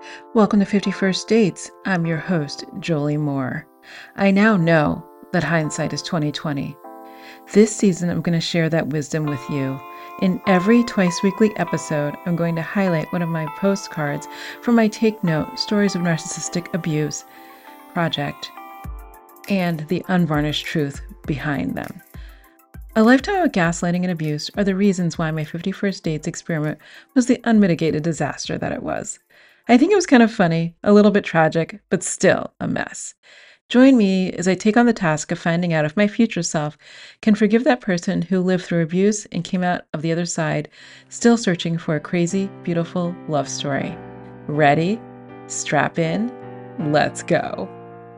Welcome to 51st Dates. I'm your host, Jolie Moore. I now know that hindsight is 2020. This season, I'm going to share that wisdom with you. In every twice weekly episode, I'm going to highlight one of my postcards from my Take Note Stories of Narcissistic Abuse project and the unvarnished truth behind them. A lifetime of gaslighting and abuse are the reasons why my 51st Dates experiment was the unmitigated disaster that it was. I think it was kind of funny, a little bit tragic, but still a mess. Join me as I take on the task of finding out if my future self can forgive that person who lived through abuse and came out of the other side, still searching for a crazy, beautiful love story. Ready? Strap in. Let's go.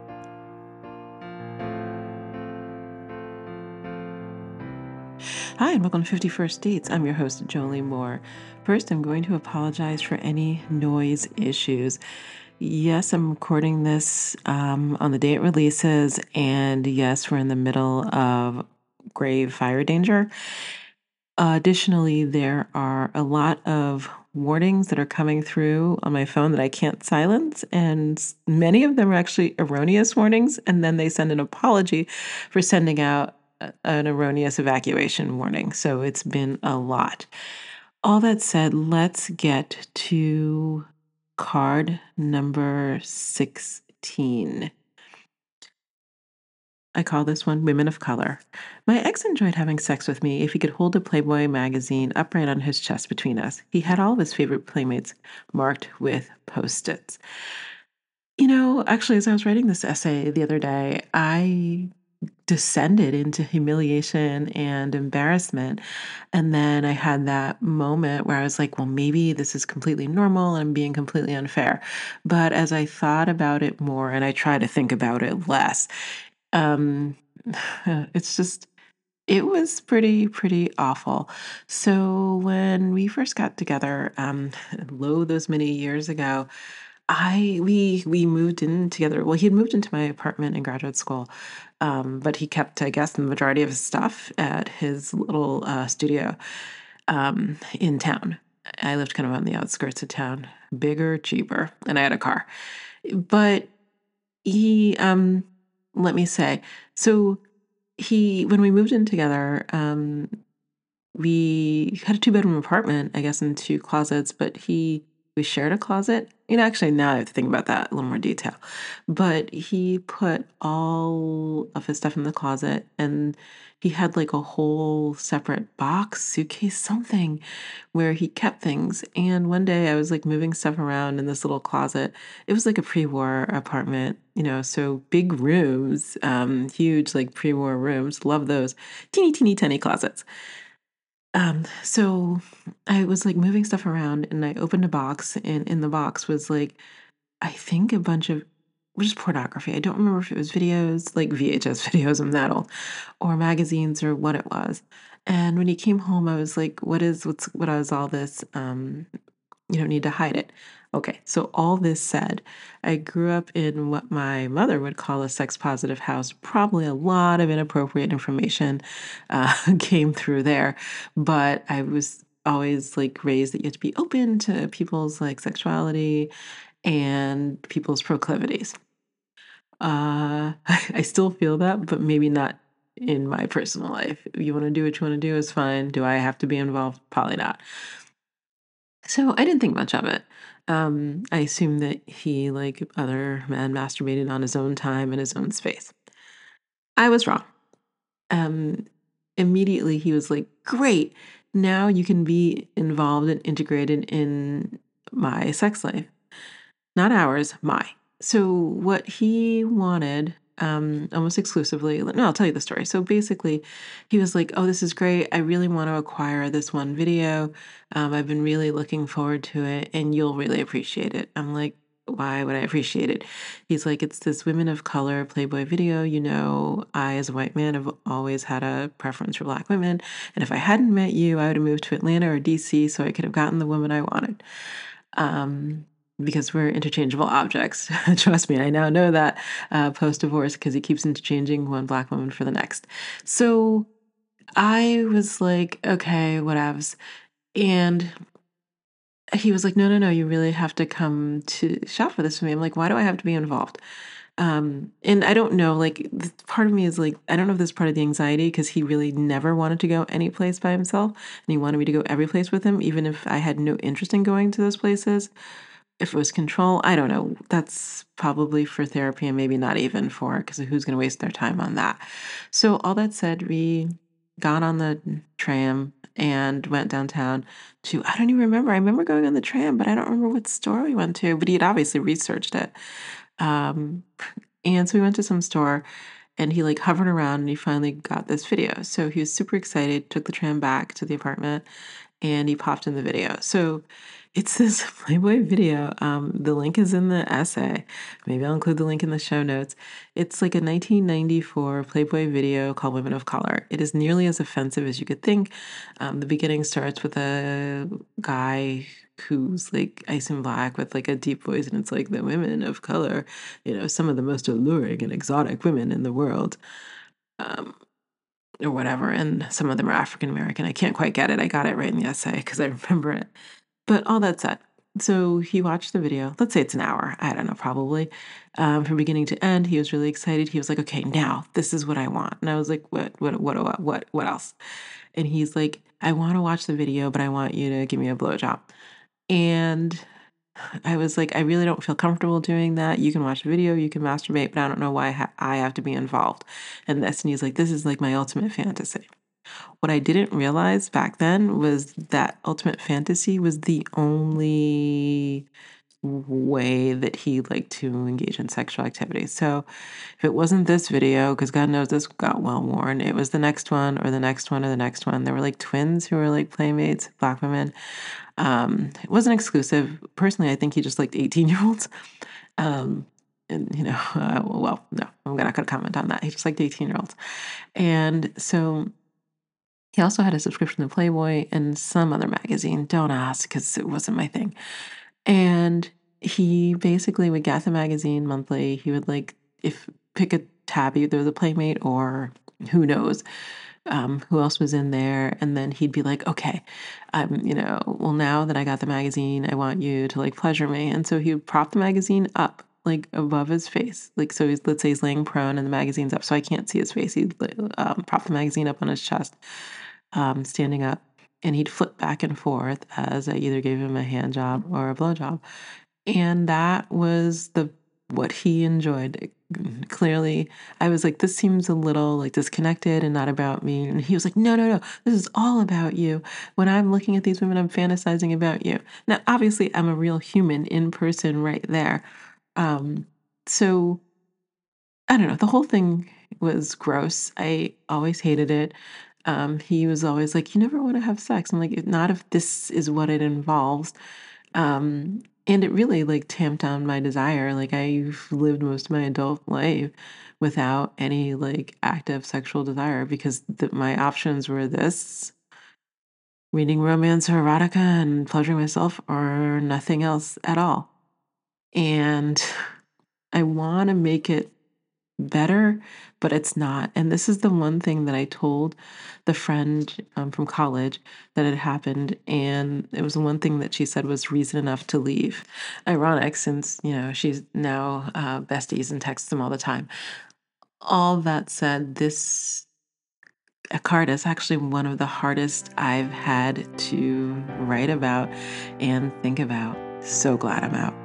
Hi, and welcome to 51st Dates. I'm your host, Jolie Moore. First, I'm going to apologize for any noise issues. Yes, I'm recording this on the day it releases, and yes, we're in the middle of grave fire danger. Additionally, there are a lot of warnings that are coming through on my phone that I can't silence, and many of them are actually erroneous warnings, and then they send an apology for sending out an erroneous evacuation warning. So it's been a lot. All that said, let's get to card number 16. I call this one Women of Color. My ex enjoyed having sex with me if he could hold a Playboy magazine upright on his chest between us. He had all of his favorite playmates marked with Post-its. Actually, as I was writing this essay the other day, I descended into humiliation and embarrassment. And then I had that moment where I was like, well, maybe this is completely normal and I'm being completely unfair. But as I thought about it more and I try to think about it less, um, it was pretty awful. So when we first got together, those many years ago, we moved in together. Well, he had moved into my apartment in graduate school, but he kept, I guess, the majority of his stuff at his little studio in town. I lived kind of on the outskirts of town, bigger, cheaper, and I had a car. But he, let me say, so when we moved in together, we had a 2-bedroom apartment, I guess, and 2 closets, but we shared a closet. Actually, now I have to think about that in a little more detail. But he put all of his stuff in the closet, and he had like a whole separate box, suitcase, something where he kept things. And one day I was like moving stuff around in this little closet. It was like a pre-war apartment, so big rooms, huge like pre-war rooms. Love those teeny, teeny, tiny closets. So I was like moving stuff around and I opened a box, and in the box was like, I think a bunch of just pornography. I don't remember if it was videos, like VHS videos, I'm that old, or magazines or what it was. And when he came home, I was like, what is all this? You don't need to hide it. Okay, so all this said, I grew up in what my mother would call a sex positive house. Probably a lot of inappropriate information came through there, but I was always like raised that you have to be open to people's like sexuality and people's proclivities. I still feel that, but maybe not in my personal life. If you want to do what you want to do is fine. Do I have to be involved? Probably not. So I didn't think much of it. I assumed that he, like other men, masturbated on his own time in his own space. I was wrong. Um, Immediately he was like, "Great, now you can be involved and integrated in my sex life, not ours, my." So what he wanted, almost exclusively, no, I'll tell you the story. So basically, he was like, "Oh, this is great. I really want to acquire this one video. I've been really looking forward to it, and you'll really appreciate it." I'm like, "Why would I appreciate it?" He's like, "It's this women of color Playboy video. I, as a white man, have always had a preference for Black women, and if I hadn't met you, I would have moved to Atlanta or DC so I could have gotten the woman I wanted." Um, because we're interchangeable objects. Trust me, I now know that post-divorce because he keeps interchanging one Black woman for the next. So I was like, okay, whatevs. And he was like, no, you really have to come to shop for this with me. I'm like, why do I have to be involved? And I don't know, like, part of me is like, I don't know if this is part of the anxiety because he really never wanted to go any place by himself. And he wanted me to go every place with him, even if I had no interest in going to those places. If it was control, I don't know. That's probably for therapy and maybe not even for, because who's going to waste their time on that? So, all that said, we got on the tram and went downtown to, I don't even remember. I remember going on the tram, but I don't remember what store we went to, but he had obviously researched it. Um, and so we went to some store and he like hovered around and he finally got this video. So he was super excited, took the tram back to the apartment and he popped in the video. So it's this Playboy video. The link is in the essay. Maybe I'll include the link in the show notes. It's like a 1994 Playboy video called Women of Color. It is nearly as offensive as you could think. The beginning starts with a guy who's like ice and black with like a deep voice, and it's like the women of color, some of the most alluring and exotic women in the world. Or whatever, and some of them are African American. I can't quite get it. I got it right in the essay because I remember it. But all that said, so he watched the video. Let's say it's an hour. I don't know, probably. From beginning to end, he was really excited. He was like, "Okay, now this is what I want." And I was like, "What else?" And he's like, "I want to watch the video, but I want you to give me a blowjob." And I was like, I really don't feel comfortable doing that. You can watch the video, you can masturbate, but I don't know why I have to be involved in this. And he's like, this is like my ultimate fantasy. What I didn't realize back then was that ultimate fantasy was the only way that he liked to engage in sexual activity. So if it wasn't this video, because God knows this got well worn, it was the next one or the next one or the next one. There were like twins who were like playmates, Black women. It wasn't exclusive. Personally, I think he just liked 18-year-olds. And, well, no, I'm not going to comment on that. He just liked 18-year-olds. And so he also had a subscription to Playboy and some other magazine. Don't ask, because it wasn't my thing. And he basically would get the magazine monthly. He would pick a tab, either the Playmate or who knows who else was in there. And then he'd be like, okay, well, now that I got the magazine, I want you to like pleasure me. And so he would prop the magazine up like above his face. Like, so let's say he's laying prone and the magazine's up, so I can't see his face. He'd prop the magazine up on his chest, standing up, and he'd flip back and forth as I either gave him a hand job or a blow job. And that was what he enjoyed. Clearly, I was like, this seems a little like disconnected and not about me. And he was like, no, this is all about you. When I'm looking at these women, I'm fantasizing about you. Now, obviously, I'm a real human in person right there. So I don't know. The whole thing was gross. I always hated it. He was always like, you never want to have sex. I'm like, not if this is what it involves. And it really like tamped down my desire. Like I've lived most of my adult life without any like active sexual desire because my options were this, reading romance or erotica and pleasuring myself, or nothing else at all. And I want to make it better, but it's not. And this is the one thing that I told the friend from college that had happened, and it was the one thing that she said was reason enough to leave. Ironic, since she's now besties and texts them all the time. All that said, this card is actually one of the hardest I've had to write about and think about. So glad I'm out.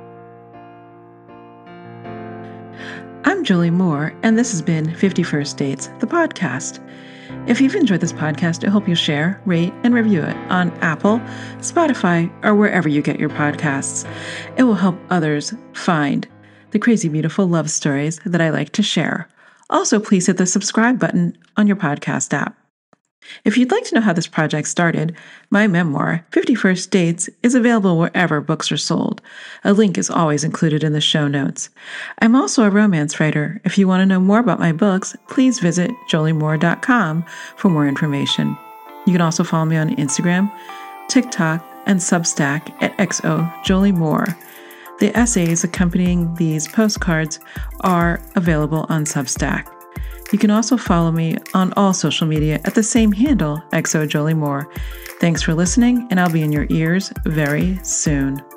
I'm Julie Moore, and this has been 50 First Dates, the podcast. If you've enjoyed this podcast, I hope you'll share, rate, and review it on Apple, Spotify, or wherever you get your podcasts. It will help others find the crazy, beautiful love stories that I like to share. Also, please hit the subscribe button on your podcast app. If you'd like to know how this project started, my memoir, 50 First Dates, is available wherever books are sold. A link is always included in the show notes. I'm also a romance writer. If you want to know more about my books, please visit joliemoore.com for more information. You can also follow me on Instagram, TikTok, and Substack at XOJolieMoore. The essays accompanying these postcards are available on Substack. You can also follow me on all social media at the same handle, XO Jolie Moore. Thanks for listening, and I'll be in your ears very soon.